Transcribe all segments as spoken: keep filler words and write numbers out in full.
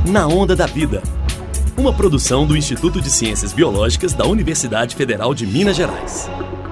Na Onda da Vida, uma produção do Instituto de Ciências Biológicas da Universidade Federal de Minas Gerais.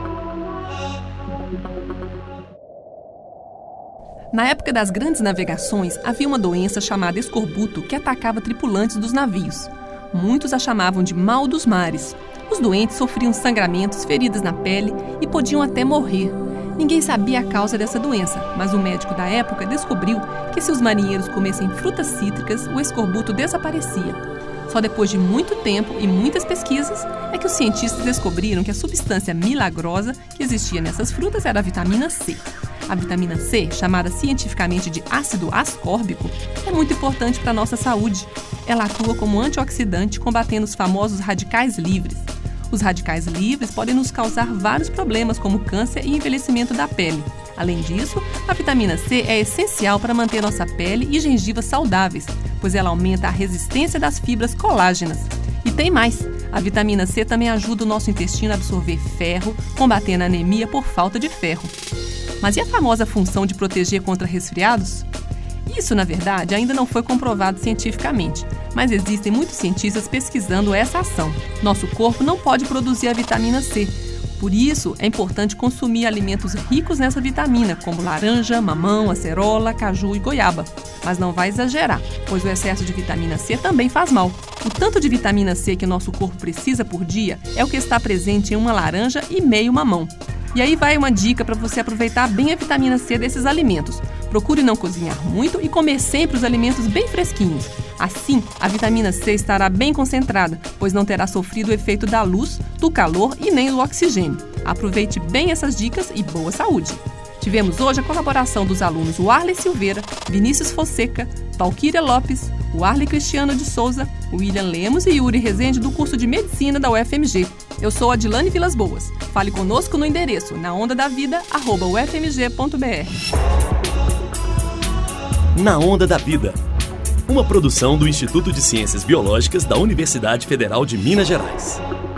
Na época das grandes navegações, havia uma doença chamada escorbuto que atacava tripulantes dos navios. Muitos a chamavam de mal dos mares. Os doentes sofriam sangramentos, feridas na pele e podiam até morrer. Ninguém sabia a causa dessa doença, mas o médico da época descobriu que se os marinheiros comessem frutas cítricas, o escorbuto desaparecia. Só depois de muito tempo e muitas pesquisas é que os cientistas descobriram que a substância milagrosa que existia nessas frutas era a vitamina C. A vitamina C, chamada cientificamente de ácido ascórbico, é muito importante para a nossa saúde. Ela atua como antioxidante, combatendo os famosos radicais livres. Os radicais livres podem nos causar vários problemas, como câncer e envelhecimento da pele. Além disso, a vitamina C é essencial para manter nossa pele e gengivas saudáveis, pois ela aumenta a resistência das fibras colágenas. E tem mais! A vitamina C também ajuda o nosso intestino a absorver ferro, combatendo a anemia por falta de ferro. Mas e a famosa função de proteger contra resfriados? Isso, na verdade, ainda não foi comprovado cientificamente, mas existem muitos cientistas pesquisando essa ação. Nosso corpo não pode produzir a vitamina C. Por isso, é importante consumir alimentos ricos nessa vitamina, como laranja, mamão, acerola, caju e goiaba. Mas não vai exagerar, pois o excesso de vitamina C também faz mal. O tanto de vitamina C que o nosso corpo precisa por dia é o que está presente em uma laranja e meio mamão. E aí vai uma dica para você aproveitar bem a vitamina C desses alimentos. Procure não cozinhar muito e comer sempre os alimentos bem fresquinhos. Assim, a vitamina C estará bem concentrada, pois não terá sofrido o efeito da luz, do calor e nem do oxigênio. Aproveite bem essas dicas e boa saúde! Tivemos hoje a colaboração dos alunos Warley Silveira, Vinícius Fonseca, Valquíria Lopes, Warley Cristiano de Souza, William Lemos e Yuri Rezende do curso de Medicina da U F M G. Eu sou Adilane Vilas Boas. Fale conosco no endereço naondadavida arroba u f m g ponto b r. Na Onda da Vida, uma produção do Instituto de Ciências Biológicas da Universidade Federal de Minas Gerais.